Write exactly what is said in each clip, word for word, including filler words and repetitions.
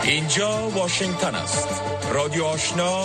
اینجا واشنگتن است. رادیو آشنا،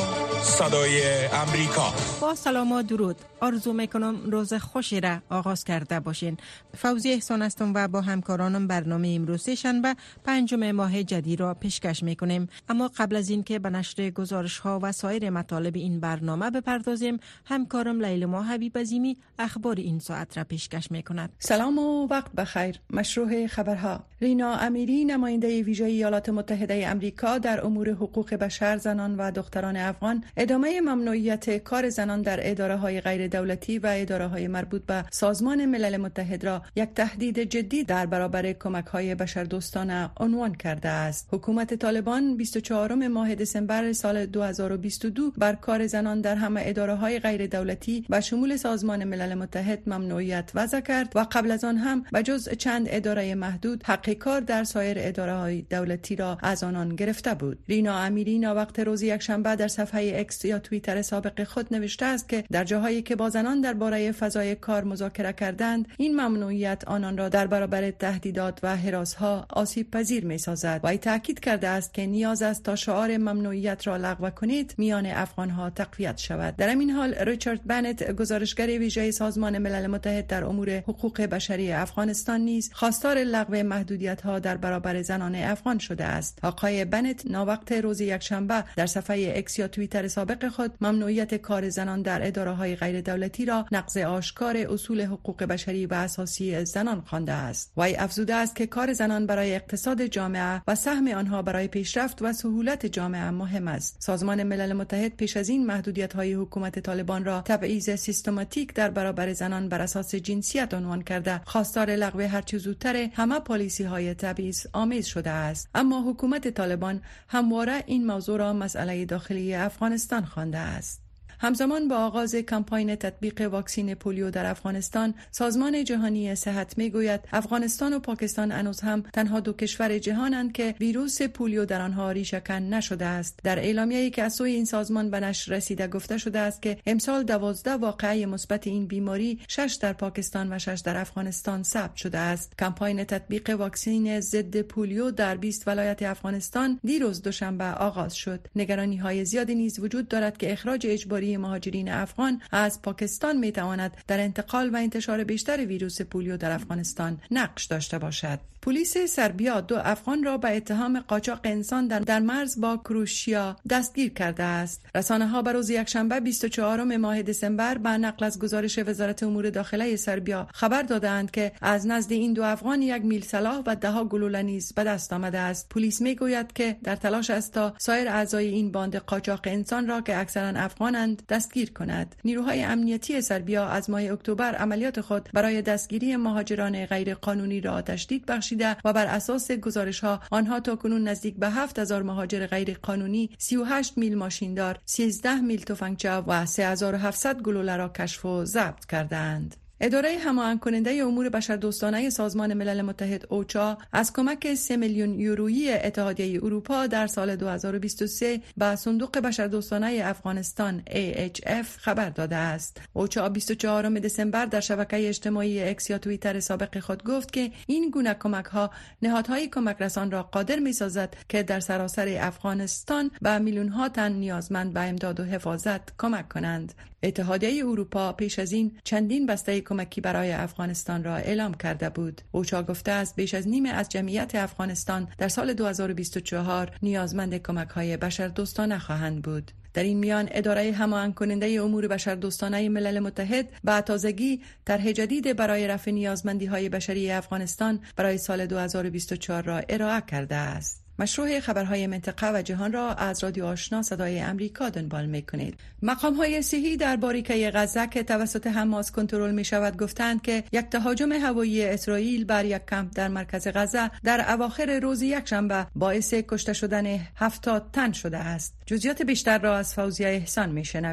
صدای امریکا. با سلام و درود. آرزو میکنم روز خوشی را آغاز کرده باشین. فوزی احسان هستم و با همکارانم برنامه امروز شنبه پنجم ماه جدید را پیشکش میکنیم. اما قبل از این که به نشر گزارش ها و سایر مطالب این برنامه بپردازیم، همکارم لیلما حبیب عظیمی اخبار این ساعت را پیشکش میکند. سلام و وقت بخیر. مشروع خبرها. رینا امیری، نماینده ویژه ایالات متحده امریکا در امور حقوق بشر، زنان و دختران افغان، ادامه ممنوعیت کار زنان در اداره‌های غیر دولتی و اداره‌های مربوط به سازمان ملل متحد را یک تهدید جدی در برابر کمک‌های بشردوستانه عنوان کرده است. حکومت طالبان بیست و چهارم ماه دسامبر سال دو هزار و بیست و دو بر کار زنان در همه اداره‌های غیر دولتی و شمول سازمان ملل متحد ممنوعیت وضع کرد و قبل از آن هم به جز چند اداره محدود حق کار در سایر اداره‌های دولتی را از آنان گرفته بود. رینا امیری وقت روز یکشنبه در صفحه اکس یا توییتر سابق خود نوشته است که در جاهایی که با زنان درباره فضای کار مذاکره کردند، این ممنوعیت آنان را در برابر تهدیدات و هراس‌ها آسیب پذیر می‌سازد و تاکید کرده است که نیاز است تا شعار ممنوعیت را لغو کنید میان افغان‌ها تقویت شود. در همین حال ریچارد بنت، گزارشگر ویژه سازمان ملل متحد در امور حقوق بشری افغانستان، نیز خواستار لغو محدودیت‌ها در برابر زنان افغان شده است. آقای بنت ناوقت روز یکشنبه در صفحه اکس یا توییتر سابق خود ممنوعیت کار زنان در اداره‌های غیر دولتی را نقض آشکار اصول حقوق بشری و اساسی زنان خوانده است. وی افزوده است که کار زنان برای اقتصاد جامعه و سهم آنها برای پیشرفت و سهولت جامعه مهم است. سازمان ملل متحد پیش از این محدودیت‌های حکومت طالبان را تبعیض سیستماتیک در برابر زنان بر اساس جنسیت عنوان کرده، خواستار لغو هر چه زودتر همه پالیسی‌های تبعیض آمیز شده است. اما حکومت طالبان همواره این موضوع را مسئله داخلی افغانستان خوانده است. همزمان با آغاز کمپاین تطبیق واکسن پولیو در افغانستان، سازمان جهانی صحت میگوید افغانستان و پاکستان هنوز هم تنها دو کشور جهانند که ویروس پولیو در آنها ریشه‌کن نشده است. در اعلامیه‌ای که از سوی این سازمان به نشر رسیده گفته شده است که امسال دوازده واقعه مثبت این بیماری، شش در پاکستان و شش در افغانستان ثبت شده است. کمپاین تطبیق واکسن ضد پولیو در بیست ولایت افغانستان دیروز دوشنبه آغاز شد. نگرانی‌های زیادی نیز وجود دارد که اخراج اجباری مهاجرین افغان از پاکستان می تواند در انتقال و انتشار بیشتر ویروس پولیو در افغانستان نقش داشته باشد. پلیس سربیا دو افغان را به اتهام قاچاق انسان در, در مرز با کروشیا دستگیر کرده است. رسانه ها به روز یکشنبه بیست و چهارم ماه دسامبر به نقل از گزارش وزارت امور داخله سربیا خبر دادند که از نزد این دو افغان یک میل سلاح و ده ها گلوله نیز به دست آمده است. پلیس میگوید که در تلاش است تا سایر اعضای این باند قاچاق انسان را که اکثرا افغانند دستگیر کند. نیروهای امنیتی سربیا از ماه اکتبر عملیات خود برای دستگیری مهاجران غیر قانونی را تشدید بخشیده و بر اساس گزارش‌ها آنها تاکنون نزدیک به هفت هزار مهاجر غیر قانونی، سی و هشت میل ماشیندار، سیزده میل تفنگچی و سه هزار و هفتصد گلوله را کشف و ضبط کردند. اداره هماهنگ کننده امور بشردوستانه سازمان ملل متحد اوچا از کمک سه میلیون یورویی اتحادیه اروپا در سال دو هزار و بیست و سه به صندوق بشردوستانه افغانستان ای اچ اف خبر داده است. اوچا بیست و چهارم دسامبر در شبکه اجتماعی اکس یا توییتر سابق خود گفت که این گونه کمک‌ها نهادهای کمک رسان را قادر می‌سازد که در سراسر افغانستان به میلیون‌ها تن نیازمند به امداد و حفاظت کمک کنند. اتحادیه اروپا پیش از این چندین بسته کمکی برای افغانستان را اعلام کرده بود. اوچا گفته است بیش از نیمه از جمعیت افغانستان در سال دو هزار و بیست و چهار نیازمند کمک‌های بشردوستانه خواهند بود. در این میان اداره هماهنگ کننده امور بشردوستانه ملل متحد به تازگی طرح جدید برای رفع نیازمندی‌های بشری افغانستان برای سال دو هزار و بیست و چهار را ارائه کرده است. مشروع خبرهای منطقه و جهان را از رادیو آشنا صدای امریکا دنبال می‌کنید. مقام‌های صحی در باریکه غزه که توسط حماس کنترل می‌شود گفتند که یک تهاجم هوایی اسرائیل بر یک کمپ در مرکز غزه در اواخر روز یکشنبه باعث کشته شدن هفتاد تن شده است. جزئیات بیشتر را از فوزیه احسان می‌شنوید.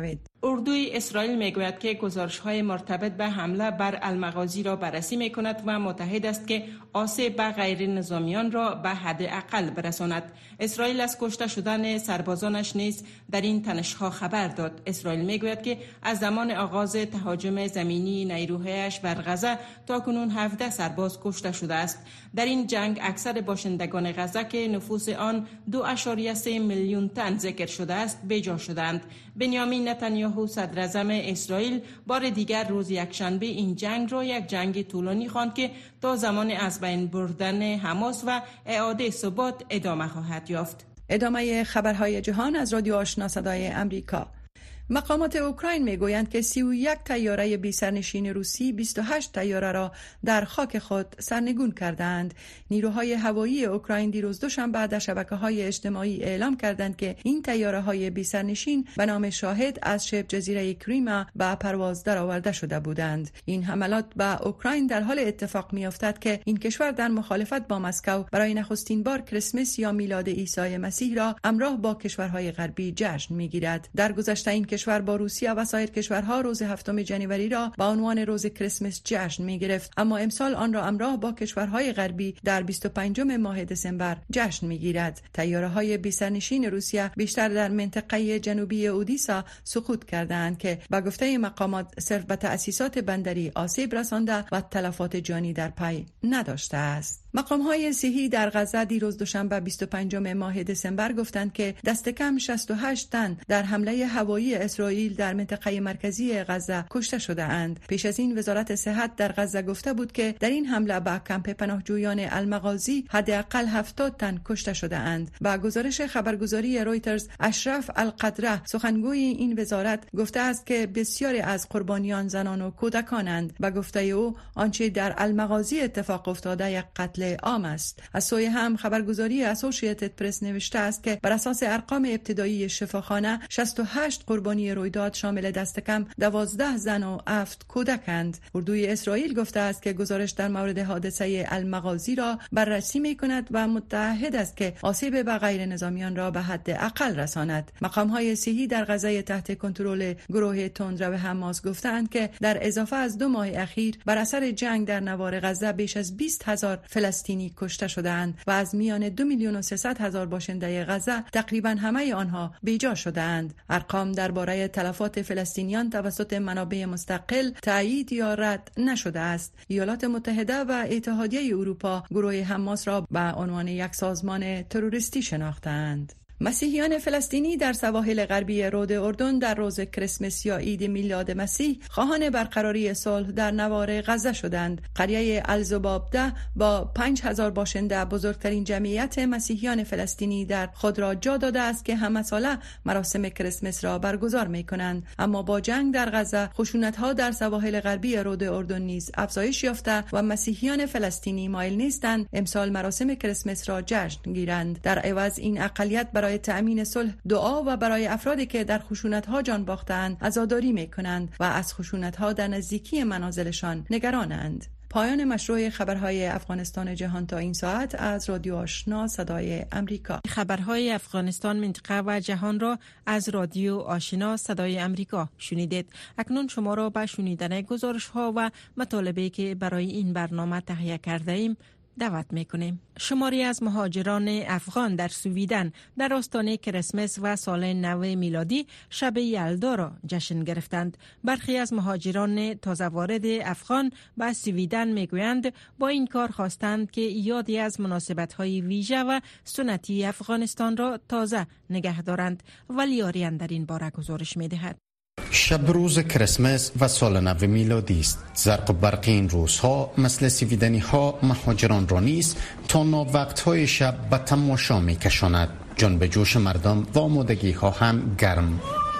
اردوی اسرائیل میگوید که گزارش‌های مرتبط به حمله بر المغازی را بررسی می‌کند و متحد است که آسیب به غیر نظامیان را به حد اقل برساند. اسرائیل از کشته شدن سربازانش نیز در این تنش‌ها خبر داد. اسرائیل میگوید که از زمان آغاز تهاجم زمینی نیروهایش بر غزه تا کنون هفده سرباز کشته شده است. در این جنگ اکثر باشندگان غزه که نفوس آن دو ممیز سه میلیون تن ذکر شده است بیجا شدند. بنیامین نتانیاهو صدر اعظم اسرائیل بار دیگر روز یکشنبه این جنگ را یک جنگ طولانی خواند که تا زمان از بین بردن حماس و اعاده ثبات ادامه خواهد یافت. ادامه خبرهای جهان از رادیو آشنا صدای امریکا. مقامات اوکراین میگویند که سی و یک طیاره بی سرنشین روسی بیست و هشت طیاره را در خاک خود سرنگون کردند. نیروهای هوایی اوکراین دیروز دوشنبه در شبکه‌های اجتماعی اعلام کردند که این طیاره‌های بی سرنشین به نام شاهد از شبه جزیره کریما به پرواز درآورده شده بودند. این حملات به اوکراین در حال اتفاق می‌افتد که این کشور در مخالفت با مسکو برای نخستین بار کریسمس یا میلاد عیسی مسیح را همراه با کشورهای غربی جشن می‌گیرد. در گذشته این کشور با روسیه و سایر کشورها روز هفتم ژانویه را به عنوان روز کریسمس جشن می‌گرفت، اما امسال آن را همراه با کشورهای غربی در بیست و پنجم ماه دسامبر جشن می‌گیرد. طیاره‌های بی سرنشین روسیه بیشتر در منطقه جنوبی اودیسا سقوط کردند که به گفته مقامات صرف به تأسیسات بندری آسیب رسانده و تلفات جانی در پی نداشته است. مقام‌های صحی در غزه دیروز دوشنبه بیست و پنجم ماه دسامبر گفتند که دست کم شصت و هشت تن در حمله هوایی اسرائیل در منطقه مرکزی غزه کشته شده اند. پیش از این وزارت صحت در غزه گفته بود که در این حمله به کمپ پناهجویان المغازی حداقل هفتاد تن کشته شده اند. با گزارش خبرگزاری رویترز، اشرف القدره سخنگوی این وزارت گفته است که بسیاری از قربانیان زنان و کودکانند. با گفته او آنچه در المغازی اتفاق افتاده یک قتل عام است. از سوی هم خبرگزاری اسوسییتد پرس نوشته است که بر اساس ارقام ابتدایی شفاخانه شصت و هشت قربانی رویداد شامل دست کم دوازده زن و هفت کودکند. اردوی اسرائیل گفته است که گزارش در مورد حادثه المغازی را بررسی می‌کند و متعهد است که آسیب به غیر نظامیان را به حد اقل رساند. مقام‌های صحی در غزه تحت کنترل گروه تندرو حماس گفتند که در اضافه از دو ماه اخیر بر اثر جنگ در نوار غزه بیش از بیست هزار فلسطینی کشته شدند و از میان دو میلیون و سیصد هزار باشنده غزه تقریبا همه آنها بیجا شدند. ارقام درباره تلفات فلسطینیان توسط منابع مستقل تایید یا رد نشده است. ایالات متحده و اتحادیه اروپا گروه حماس را به عنوان یک سازمان تروریستی شناختند. مسیحیان فلسطینی در سواحل غربی رود اردن در روز کریسمس یا عید میلاد مسیح خواهان برقراری صلح در نوار غزه شدند. قریه الزبابده با پنج هزار باشنده بزرگترین جمعیت مسیحیان فلسطینی در خود را جا داده است که همه ساله مراسم کریسمس را برگزار می کنند. اما با جنگ در غزه خشونت‌ها در سواحل غربی رود اردن نیز افزایش یافته و مسیحیان فلسطینی مایل نیستند امسال مراسم کریسمس را جشن گیرند. در عوض این اقلیت برای تأمین صلح دعا و برای افرادی که در خشونت‌ها جان باختند عزاداری می‌کنند و از خشونت‌ها در نزدیکی منازلشان نگرانند. پایان مشروع خبرهای افغانستان جهان تا این ساعت از رادیو آشنا صدای امریکا. خبرهای افغانستان، منطقه و جهان را از رادیو آشنا صدای امریکا شنیدید. اکنون شما را به شنیدن گزارش‌ها و مطالبی که برای این برنامه تهیه کرده ایم دعوت میکنیم. شماری از مهاجران افغان در سویدن در آستانه کریسمس و سال نو میلادی شب یلدا را جشن گرفتند. برخی از مهاجران تازه وارد افغان به سویدن میگویند با این کار خواستند که یادی از مناسبت‌های ویژه و سنتی افغانستان را تازه نگه دارند. ولی آریان در این باره گزارش میدهد. شب روز کریسمس و سال نو میلادی است. زرق و برق این روزها مثل سویدنی ها مهاجران را نیز تا ناوقت های شب به تماشا می کشاند. جان به جوش مردم و آمادگی ها هم گرم.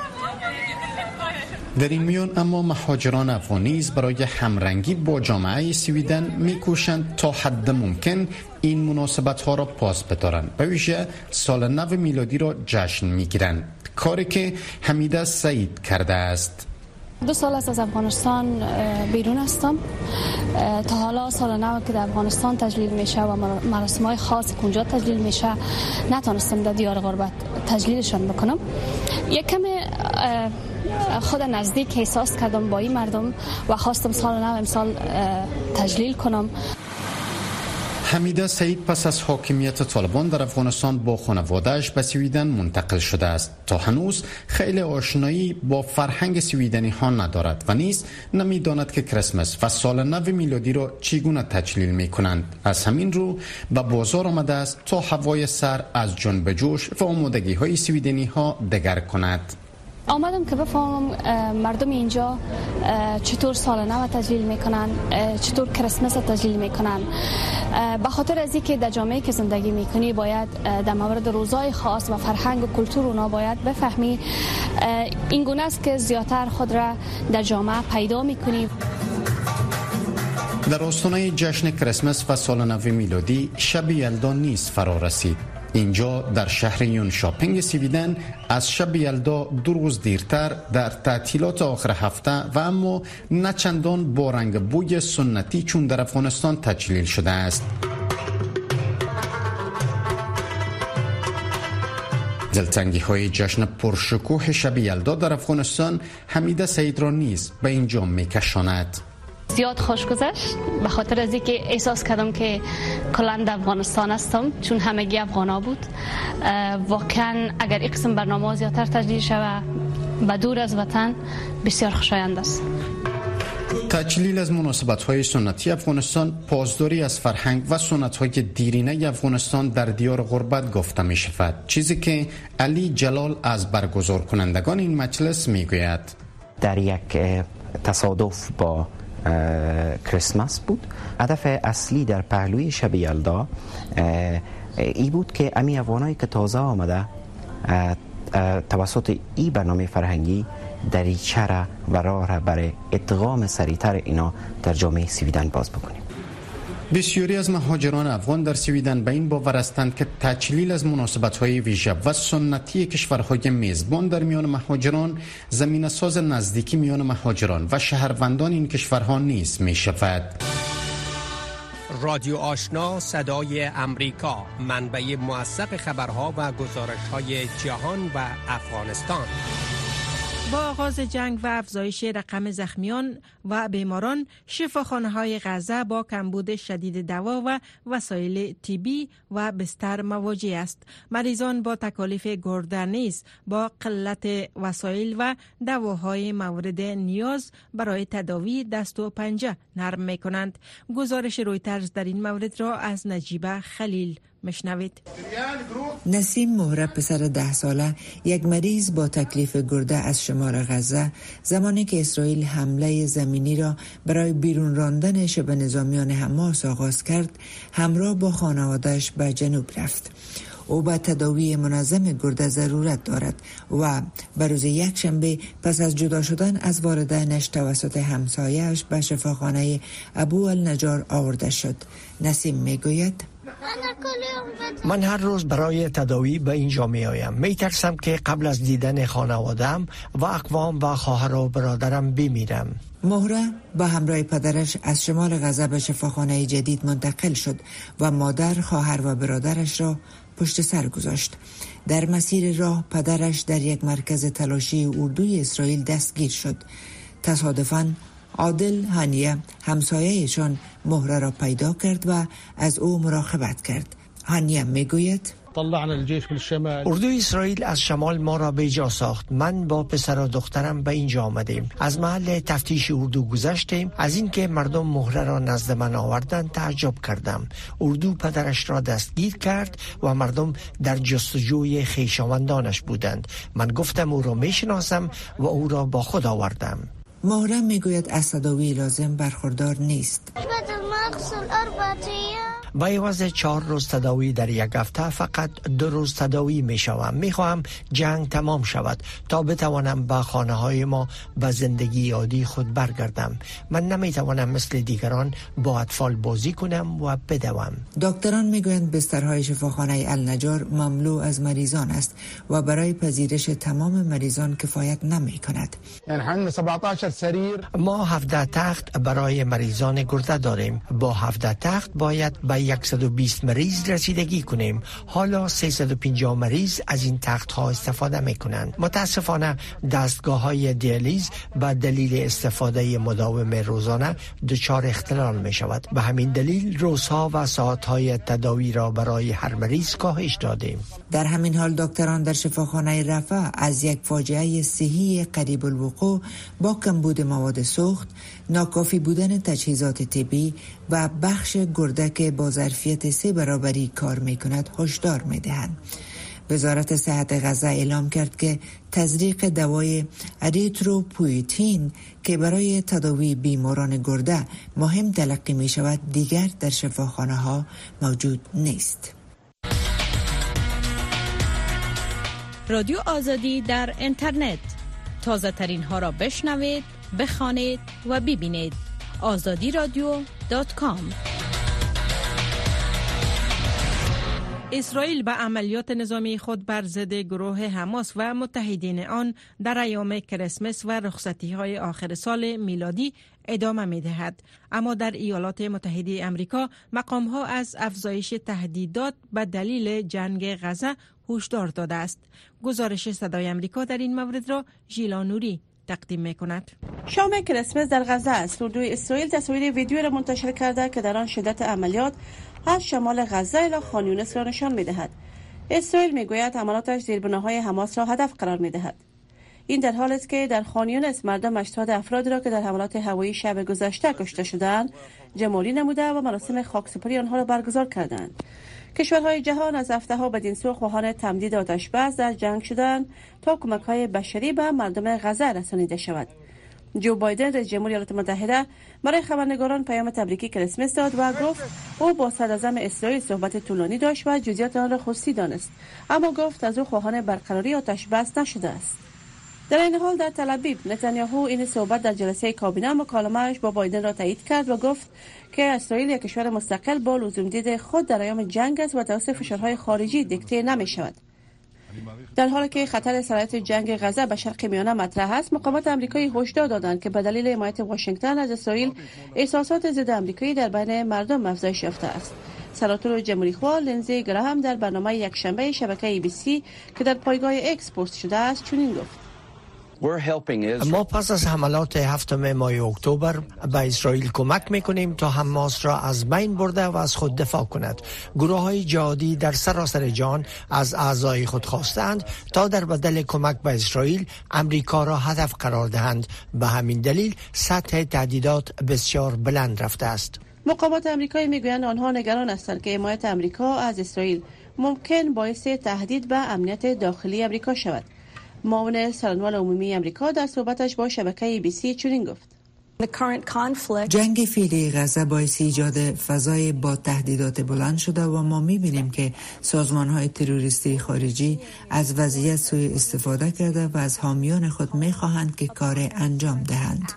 در این میان اما مهاجران افغان نیز برای همرنگی با جامعه سویدن میکوشند تا حد ممکن این مناسبت ها را پاس بدارند. به ویژه سال نو میلادی را جشن میگیرند، کاری که حمیده سعید کرده است. دو سال است از افغانستان بیرون هستم. تا حالا سال نو که در افغانستان تجلیل میشه و مراسم‌های خاص که اونجا تجلیل میشه نتونستم در دیار غربت تجلیلشان بکنم. یک کم خود نزدیک احساس کردم با این مردم و خواستم سال نو امسال تجلیل کنم. حمیده سعید پس از حاکمیت طالبان در افغانستان با خانواده‌اش به سویدن منتقل شده است. تا هنوز خیلی آشنایی با فرهنگ سویدنی ها ندارد و نیز نمیداند که کریسمس و سال نو میلادی را چگونه تجلیل می کنند. از همین رو به بازار آمده است تا هوای سر از جنب جوش و آمادگی های سویدنی ها دگر کند. آمدم که بفهمم مردم اینجا چطور سال نو تجلیل میکنن، چطور کریسمس تجلیل میکنن. به خاطر از اینکه در جامعه که زندگی میکنی باید در مورد روزهای خاص و فرهنگ و کلتور اونا باید بفهمی. این گونه است که زیادتر خود را در جامعه پیدا میکنی. در آستانه جشن کریسمس و سال نو میلادی شب یلدا نیز فرا رسید. اینجا در شهر یون شاپینگ سویدن از شب یلدا دو روز دیرتر در تعطیلات آخر هفته و اما نه چندان با رنگ بوی سنتی چون در افغانستان تجلیل شده است. دلتنگی های جشن پرشکوه شب یلدا در افغانستان حمیده سعید را نیز به اینجا میکشاند. زیاد خوش گذشت به خاطر از اینکه احساس کردم که کلاً در افغانستان هستم، چون همگی افغانا بود. واقعا اگر این قسم برنامه زیادتر تجلیل شود و دور از وطن بسیار خوشایند است. تجلیل از مناسبت‌های سنتی افغانستان پاسداری از فرهنگ و سنت‌های دیرینه افغانستان در دیار غربت گفته می شود، چیزی که علی جلال از برگزار کنندگان این مجلس می گوید. در یک تصادف با کریسمس بود. هدف اصلی در پهلوی شب یلدا ای بود که امی افغانایی که تازه آمده توسط ای برنامه فرهنگی دریچه را و راه را برای ادغام سریعتر اینا در جامعه سویدن باز بکنیم. بسیاری از مهاجران افغان در سویدن به این باور هستند که تجلیل از مناسبت‌های ویژه و سنتی کشورهای میزبان در میان مهاجران زمینه ساز نزدیکی میان مهاجران و شهروندان این کشورها نیز می‌شود. رادیو آشنا صدای امریکا، منبع موثق خبرها و گزارش‌های جهان و افغانستان. با آغاز جنگ و افزایش رقم زخمیان و بیماران، شفاخانه‌های غزه با کمبود شدید دوا و وسایل طبی و بستر مواجه است. مریضان با تکالیف گرده نیز با قلت وسایل و دواهای مورد نیاز برای تداوی دست و پنجه نرم می‌کنند. گزارش رویترز در این مورد را از نجیبه خلیل مشنوید. نسیم مهره پسر ده ساله یک مریض با تکلیف گرده از شمال غزه زمانی که اسرائیل حمله زمینی را برای بیرون راندن شبه نظامیان حماس آغاز کرد همراه با خانواده‌اش به جنوب رفت. او به تداوی منظم گرده ضرورت دارد و به روز یک شنبه پس از جدا شدن از والدینش توسط همسایه‌اش به شفاخانه ابو النجار آورده شد. نسیم میگوید من هر روز برای تداوی به اینجا می آیم. می ترسم که قبل از دیدن خانواده‌ام و اقوام و خواهر و برادرم بمیرم. مهره با همراه پدرش از شمال غزه به شفاخانه جدید منتقل شد و مادر، خواهر و برادرش را پشت سر گذاشت. در مسیر راه پدرش در یک مرکز تلاشی اردوی اسرائیل دستگیر شد. تصادفاً عادل هانیه همسایه‌شان مهره را پیدا کرد و از او مراقبت کرد. هانیه میگوید اردوی اسرائیل از شمال ما را به جا ساخت. من با پسر و دخترم به اینجا آمدیم. از محل تفتیش اردو گذشتیم. از اینکه مردم مهره را نزد من آوردند تعجب کردم. اردو پدرش را دستگیر کرد و مردم در جستجوی خویشاوندانش بودند. من گفتم او را میشناسم و او را با خود آوردم. مهره میگوید از تداوی لازم برخوردار نیست. با عوض چهار روز تداوی در یک هفته فقط دو روز تداوی می شوم. می خواهم جنگ تمام شود تا بتوانم به خانه های ما به زندگی عادی خود برگردم. من نمی توانم مثل دیگران با اطفال بازی کنم و بدوم. دکتران می گویند بسترهای شفاخانه النجار مملو از مریضان است و برای پذیرش تمام مریضان کفایت نمی کند. ما هفده تخت برای مریضان گرده داریم. با هفده تخت باید به صد و بیست مریض رسیدگی کنیم. حالا سیصد و پنجاه مریض از این تخت ها استفاده می کنند. متاسفانه دستگاه های دیالیز به دلیل استفاده مداوم روزانه دچار اختلال می شود. به همین دلیل روزها و ساعت های تداوی را برای هر مریض کاهش دادیم. در همین حال دکتران در شفاخانه رفح از یک فاجعه صحی قریب الوقوع با کمبود مواد سوخت، ناکافی بودن تجهیزات طبی و بخش گرده که با ظرفیت سه برابری کار می کند هشدار می دهند. وزارت صحت غزه اعلام کرد که تزریق دوای اریتروپویتین که برای تداوی بیماران گرده مهم تلقی می شود دیگر در شفاخانه ها موجود نیست. رادیو آزادی در اینترنت، تازه ترین ها را بشنوید، بخوانید و ببینید. آزادی رادیو دات کام. اسرائیل به عملیات نظامی خود بر ضد گروه حماس و متحدین آن در ایام کریسمس و رخصتی‌های آخر سال میلادی ادامه می‌دهد. اما در ایالات متحده آمریکا مقام‌ها از افزایش تهدیدات به دلیل جنگ غزه هشدار داده است. گزارش صدای آمریکا در این مورد را ژیلا نوری تقدیم می‌کند. شام کریسمس در غزه است. اردوی اسرائیل تصویر ویدیو را منتشر کرده که در آن شدت عملیات از شمال غزه الی خان یونس را نشان می‌دهد. اسرائیل می‌گوید حملاتش زیربناهای حماس را هدف قرار می‌دهد. این در حالی است که در خان یونس مردم هشتاد افراد را که در حملات هوایی شب گذشته کشته شدند جمع‌آوری نموده و مراسم خاکسپاری آنها را برگزار کردند. کشورهای جهان از هفته‌ها بدین سو خواهان تمدید آتش بس در جنگ شدند تا کمک‌های بشری به مردم غزه رسانیده شود. جو بایدن رئیس جمهور ایالات متحده برای خبرنگاران پیام تبریکی کریسمس داد و گفت او با صدراعظم اسرائیل صحبت طولانی داشت و جزئیات آن را خصوصی دانست، اما گفت از او خواهان برقراری آتش بس نشده است. در این حال در تل آویو نتانیاهو این صحبت در جلسه کابینه مکالمه‌اش با بایدن را تایید کرد و گفت که اسرائیل یک کشور مستقل با لزوم دید خود در ایام جنگ است و توسط فشارهای خارجی دیکته نمی شود. در حالی که خطر سرایت جنگ غزه به شرق میانه مطرح است، مقامات آمریکایی هشدار دادند که به دلیل حمایت واشنگتن از اسرائیل احساسات ضد آمریکایی در بین مردم افزایش یافته است. سناتور جمهوری‌خواه لینزی گراهام در برنامه یکشنبه شبکه ای بی سی که در پایگاه اکس پست شده است چنین گفت: ما پس از حملات هفتم ماه اکتبر به اسرائیل کمک میکنیم تا حماس را از بین برده و از خود دفاع کند. گروه های جهادی در سراسر جهان از اعضای خود خواستند تا در بدل کمک به اسرائیل امریکا را هدف قرار دهند. به همین دلیل سطح تهدیدات بسیار بلند رفته است. مقامات آمریکایی میگویند آنها نگران هستند که حمایت آمریکا از اسرائیل ممکن باعث تهدید به امنیت داخلی آمریکا شود. معاون سرانوال عمومی آمریکا در صحبتش با شبکه ای بی سی چنین گفت: جنگ فعلی غزه باعث ایجاد فضای با تهدیدات بلند شده و ما می‌بینیم که سازمان‌های تروریستی خارجی از وضعیت سوء استفاده کرده و از حامیان خود می‌خواهند که کار انجام دهند.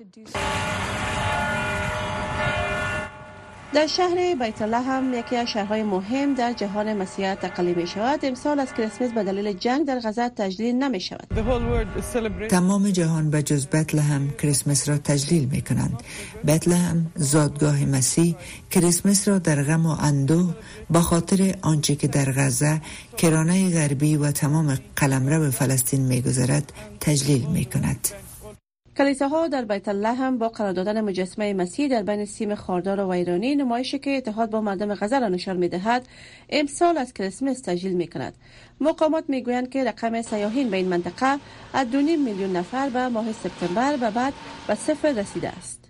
در شهر بیت لحم یکی از شهرهای مهم در جهان مسیحیت تقلیل می شود، امسال از کریسمس به دلیل جنگ در غزه تجلیل نمی شود. تمام جهان به جز بیت لحم کریسمس را تجلیل می کنند. بیت لحم زادگاه مسیح کریسمس را در غم و اندوه با خاطر آنچه که در غزه، کرانه غربی و تمام قلمرو فلسطین می گذرد تجلیل می کند. کلیساها در بیت لحم با قرار دادن مجسمه مسیح در بین سیم خاردار و ایرانی نمایشی که اتحاد با مردم غزه را نشان می‌دهد امسال از کریسمس تجلیل می‌کند. مقامات می‌گویند که رقم سیاحین به این منطقه از دو نیم میلیون نفر به ماه سپتامبر و بعد به صفر رسیده است.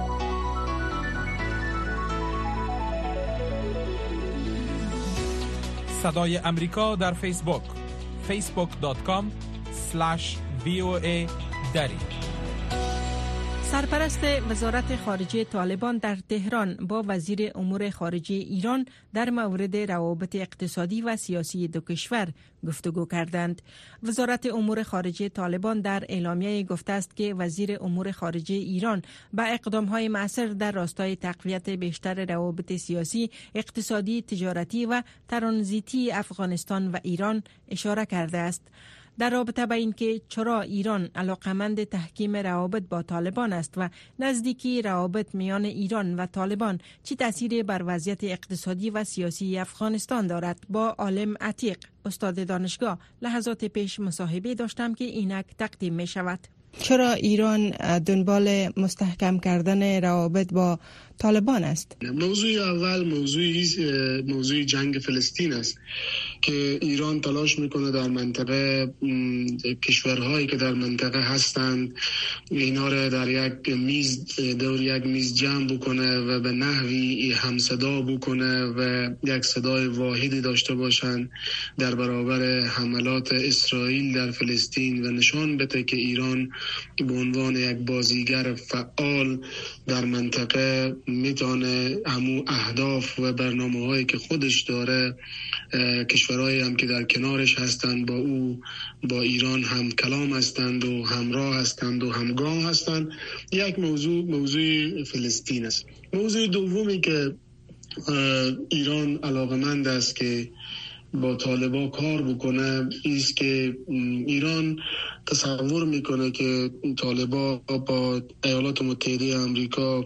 صدای امریکا در فیسبوک فیسبوک دات کام اسلش وی او ای دری. سرپرست وزارت خارجه طالبان در تهران با وزیر امور خارجه ایران در مورد روابط اقتصادی و سیاسی دو کشور گفتگو کردند. وزارت امور خارجه طالبان در اعلامیه گفته است که وزیر امور خارجه ایران با اقدام‌های مؤثر در راستای تقویت بیشتر روابط سیاسی، اقتصادی، تجارتی و ترانزیتی افغانستان و ایران اشاره کرده است. در رابطه با اینکه چرا ایران علاقمند تحکیم روابط با طالبان است و نزدیکی روابط میان ایران و طالبان چی تأثیری بر وضعیت اقتصادی و سیاسی افغانستان دارد، با عالم عتیق استاد دانشگاه لحظات پیش مصاحبه داشتم که اینک تقدیم می شود. چرا ایران دنبال مستحکم کردن روابط با طالبان است؟ موضوع اول موضوع موضوع جنگ فلسطین است که ایران تلاش میکنه در منطقه کشورهایی که در منطقه هستند اینا را در یک میز دور یک میز جمع بکنه و به نحوی همصدا بکنه و یک صدای واحدی داشته باشند در برابر حملات اسرائیل در فلسطین و نشان بده که ایران به عنوان یک بازیگر فعال در منطقه میتونه همو اهداف و برنامه هایی که خودش داره کشورهایی هم که در کنارش هستند با او با ایران هم کلام هستند و همراه هستند و همگام هستند. یک موضوع موضوع فلسطین است. موضوع دومی که ایران علاقمند است که با طالبا کار بکنه ایست که ایران تصور میکنه که طالبا با ایالات متحده آمریکا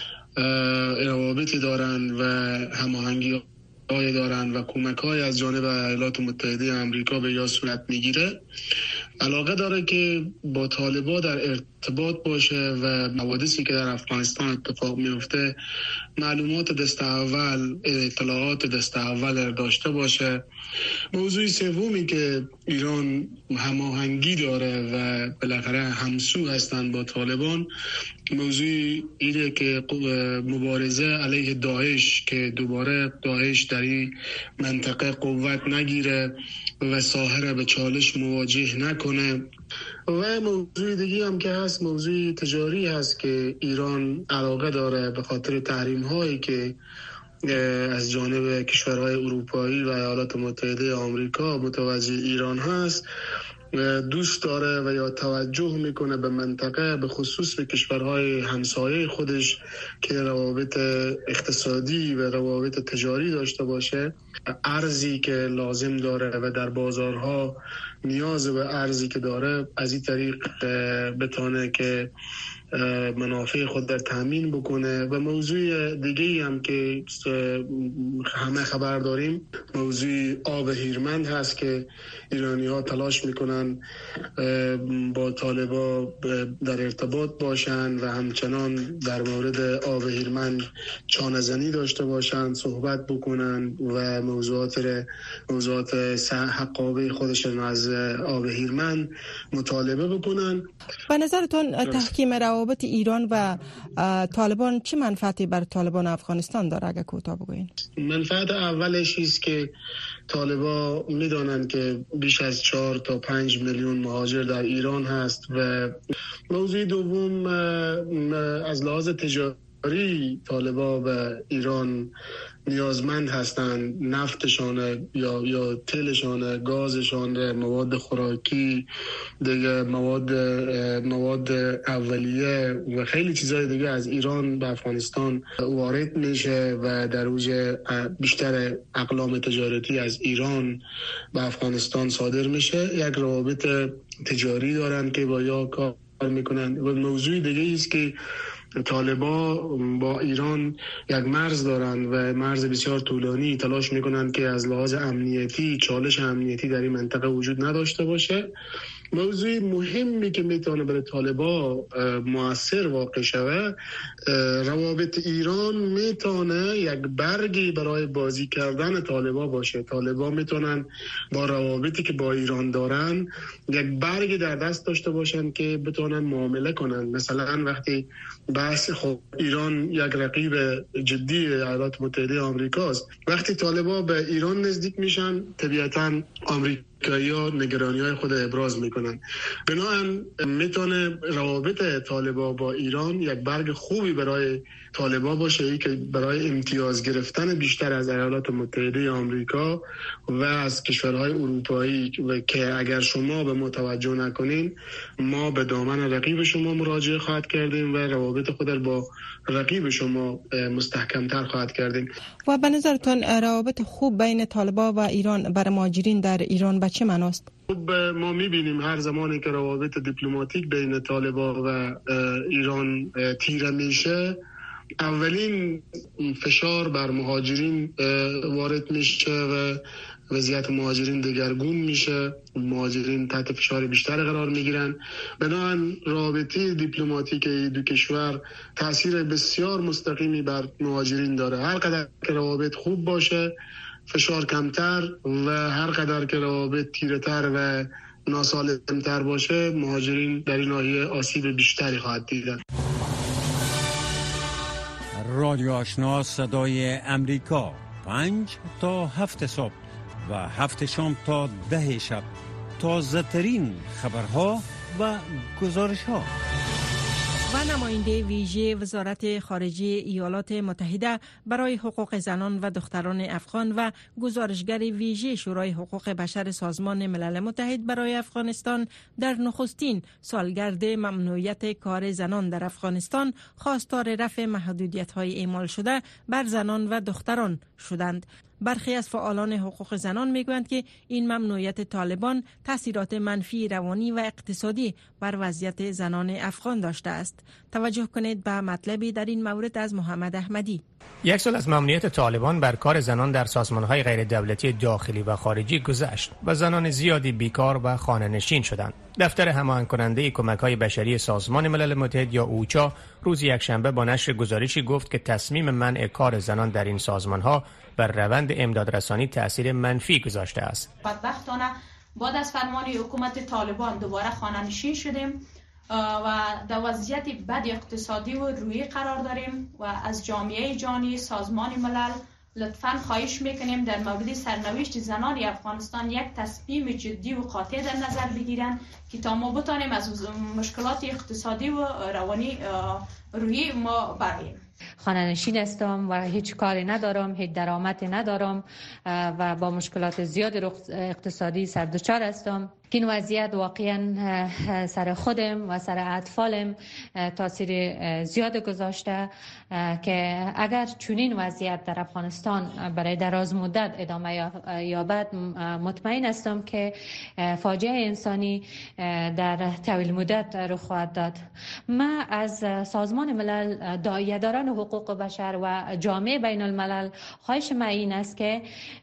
روابطی دارند و هماهنگی های دارند و کمک های از جانب ایالات متحده آمریکا به یا صورت میگیره. علاقه داره که با طالبا در ارتباط باشه و حوادثی که در افغانستان اتفاق میفته معلومات دست اول، اطلاعات دست اول داشته باشه. موضوع سومی که ایران هماهنگی داره و بالاخره همسو هستند با طالبان موضوع اینه که مبارزه علیه داعش که دوباره داعش در این منطقه قوت نگیره و ساحره به چالش مواجه نکنه. و موضوع دیگه هم که هست موضوع تجاری هست که ایران علاقه داره به خاطر تحریم هایی که از جانب کشورهای اروپایی و ایالات متحده آمریکا متوجه ایران هست دوست داره و یا توجه میکنه به منطقه به خصوص به کشورهای همسایه خودش که روابط اقتصادی و روابط تجاری داشته باشه. ارزی که لازم داره و در بازارها نیاز به ارزی که داره از این طریق بتونه که منافع خود در تامین بکنه. و موضوع دیگه هم که همه خبر داریم موضوع آب هیرمند هست که ایرانی ها تلاش میکنن با طالبا در ارتباط باشن و همچنان در مورد آب هیرمند چانه زنی داشته باشن، صحبت بکنن و موضوعات موضوعات حقابه خودشون از آب هیرمند مطالبه بکنن. به نظرتون تحکیم روابط ایران و طالبان چه منفعتی بر طالبان افغانستان داره اگه کوتاه بگوین؟ منفعت اولش است که طالبا میدانند که بیش از چهار تا پنج میلیون مهاجر در ایران هست و موضوع دوم از لحاظ تجاری طالبا به ایران نیازمند هستند. نفتشان یا یا تلشان، گازشان، مواد خوراکی، دیگه مواد مواد اولیه و خیلی چیزای دیگه از ایران به افغانستان وارد میشه و در اوج بیشتر اقلام تجارتی از ایران به افغانستان صادر میشه. یک روابط تجاری دارن که با یا کار میکنن. و موضوع دیگه است که طالبا با ایران یک مرز دارند و مرز بسیار طولانی. تلاش میکنند که از لحاظ امنیتی چالش امنیتی در این منطقه وجود نداشته باشه. موضوع مهمی که میتونه برای طالبا مؤثر واقع شود روابط ایران میتونه یک برگی برای بازی کردن طالبا باشه. طالبا میتونن با روابطی که با ایران دارن یک برگی در دست داشته باشن که بتونن معامله کنن. مثلا وقتی بحث خب ایران یک رقیب جدی ایالات متحده آمریکاست، وقتی طالبا به ایران نزدیک میشن طبیعتاً آمریکایی‌ها نگرانی‌های خود ابراز میکنن. بنابراین میتونه روابط طالبا با ایران یک برگ خوبی برای طالبان باشه، ای که برای امتیاز گرفتن بیشتر از ایالات متحده آمریکا و از کشورهای اروپایی و که اگر شما به ما توجه نکنین ما به دامن رقیب شما مراجعه خواهد کردیم و روابط خود با رقیب شما مستحکمتر خواهد کردیم. و به نظرتون روابط خوب بین طالبان و ایران برای مهاجرین در ایران به چه معناست؟ خب ما میبینیم هر زمانی که روابط دیپلماتیک بین طالبان و ایران تیره میشه، اولین فشار بر مهاجرین وارد میشه و وضعیت مهاجرین دگرگون میشه، مهاجرین تحت فشار بیشتر قرار میگیرن. بنابراین رابطه دیپلماتیک دو کشور تاثیر بسیار مستقیمی بر مهاجرین داره. هر قدر که روابط خوب باشه فشار کمتر و هر قدر که روابط تیره‌تر و ناسالمتر باشه مهاجرین در این ناحیه آسیب بیشتری خواهد دیدن. رادیو آشنا صدای امریکا، پنج تا هفت صبح و هفت شام تا ده شب، تازه ترین خبرها و گزارش ها. و نماینده ویژه وزارت خارجه ایالات متحده برای حقوق زنان و دختران افغان و گزارشگر ویژه شورای حقوق بشر سازمان ملل متحد برای افغانستان در نخستین سالگرد ممنوعیت کار زنان در افغانستان خواستار رفع محدودیت‌های اعمال شده بر زنان و دختران شدند. برخی از فعالان حقوق زنان میگویند که این ممنوعیت طالبان تاثیرات منفی روانی و اقتصادی بر وضعیت زنان افغان داشته است. توجه کنید به مطلبی در این مورد از محمد احمدی. یک سال از ممنوعیت طالبان بر کار زنان در سازمان‌های غیر دولتی داخلی و خارجی گذشت و زنان زیادی بیکار و خانه‌نشین شدند. دفتر هماهنگ کننده کمک‌های بشری سازمان ملل متحد یا اوچا روز یکشنبه با نشر گزارشی گفت که تصمیم منع کار زنان در این سازمان‌ها بر روند امدادرسانی تأثیر منفی گذاشته است. بدبختانه بعد از فرمان حکومت طالبان دوباره خانه‌نشین شدیم و در وضعیت بد اقتصادی و روحی قرار داریم و از جامعه جهانی سازمان ملل لطفاً خواهش میکنیم در مورد سرنوشت زنان افغانستان یک تصمیم جدی و قاطع در نظر بگیرن که تا ما بتانیم از مشکلات اقتصادی و روانی روحی ما بریم. خانه‌نشین هستم و هیچ کاری ندارم، هیچ درآمدی ندارم و با مشکلات زیاد اقتصادی سردچار هستم. این وضعیت واقعا سر خودم و سر اطفالم تاثیر زیاد گذاشته که اگر چنین وضعیت در افغانستان برای دراز مدت ادامه یابد مطمئن هستم که فاجعه انسانی در طویل مدت رخ خواهد داد. ما از سازمان ملل داعیه‌داران حقوق بشر و جامعه بین الملل خواهش ما این است که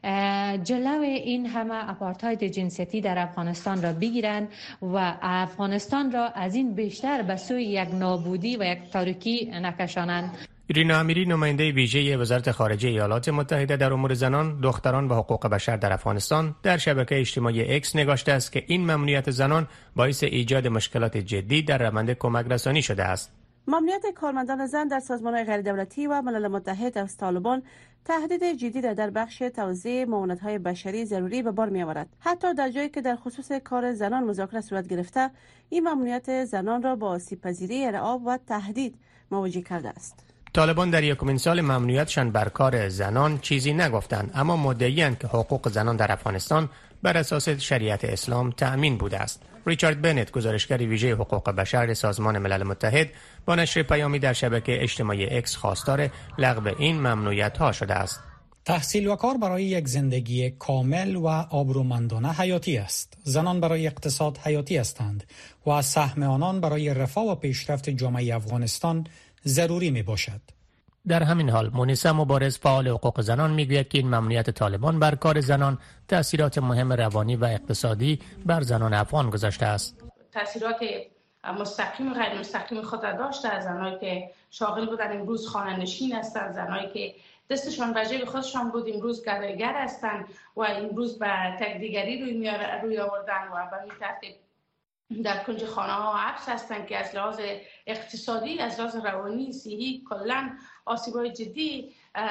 جلو این همه آپارتاید جنسیتی در افغانستان را بگیرند و افغانستان را از این بیشتر به سوی یک نابودی و یک تاریکی نکشانند. رینا امیری نماینده ویژه وزارت خارجه ایالات متحده در امور زنان، دختران و حقوق بشر در افغانستان در شبکه اجتماعی اکس نگاشته است که این ممنوعیت زنان باعث ایجاد مشکلات جدی در روند کمک رسانی شده است. ممنوعیت کارمندان زن در سازمان‌های غیردولتی و ملل متحد از طالبان تهدید جدی در بخش توزیع معاونت‌های بشری ضروری به بار می‌آورد. حتی در جایی که در خصوص کار زنان مذاکره صورت گرفته، این ممنوعیت زنان را با آسیب‌پذیری ارعاب و تهدید مواجه کرده است. طالبان در یکمین سال ممنوعیتشان بر کار زنان چیزی نگفتند، اما مدعی‌اند که حقوق زنان در افغانستان بر اساس شریعت اسلام تأمین بوده است. ریچارد بنت، گزارشگر ویژه حقوق بشر سازمان ملل متحد، با نشر پیامی در شبکه اجتماعی اکس خواستار لغو این ممنوعیت‌ها شده است. تحصیل و کار برای یک زندگی کامل و آبرومندانه حیاتی است. زنان برای اقتصاد حیاتی هستند و سهم آنان برای رفاه و پیشرفت جامعه افغانستان ضروری می باشد. در همین حال مونیسا مبارز، فعال حقوق زنان، میگوید که این ممنوعیت طالبان بر کار زنان تأثیرات مهم روانی و اقتصادی بر زنان افغان گذاشته است. تأثیرات مستقیم و غیر مستقیم خود را داشته. از زنانی که شاغل بودن امروز خانه نشین هستند، زنانی که دستشان به جیب خودشان بود امروز گدایگر هستند و امروز به تکدیگری روی روی آوردن و به این ترتیب در کنج خانه ها حبس هستند که از لحاظ اقتصادی، از لحاظ روانی، صحی کلا آسیب‌های جدی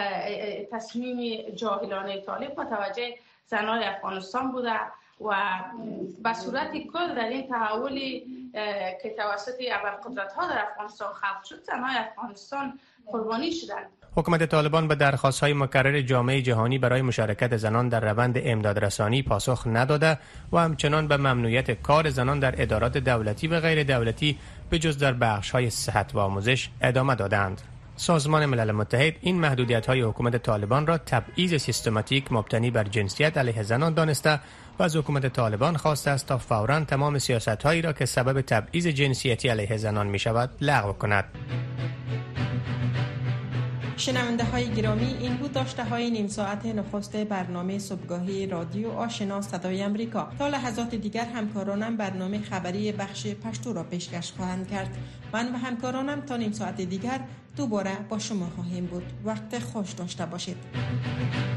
تصمیم جاهلانه طالب متوجه زنان افغانستان بوده و به صورت کل در این تحولی که توسط ابرقدرت‌ها در افغانستان خلق شد، زنان افغانستان قربانی شدند. حکومت طالبان به درخواست‌های مکرر جامعه جهانی برای مشارکت زنان در روند امدادرسانی پاسخ نداده و همچنان به ممنوعیت کار زنان در ادارات دولتی و غیر دولتی به جز در بخش‌های صحت و آموزش ادامه دادند. سازمان ملل متحد این محدودیت‌های حکومت طالبان را تبعیض سیستماتیک مبتنی بر جنسیت علیه زنان دانسته و از حکومت طالبان خواسته است تا فوراً تمام سیاست‌هایی را که سبب تبعیض جنسیتی علیه زنان می‌شود لغو کند. شنونده های گرامی، این بود داشته های نیم ساعت نخست برنامه صبحگاهی رادیو آشنا صدای امریکا. تا لحظات دیگر همکارانم برنامه خبری بخش پشتو را پیشکش خواهند کرد. من و همکارانم تا نیم ساعت دیگر دوباره با شما خواهیم بود. وقت خوش داشته باشید.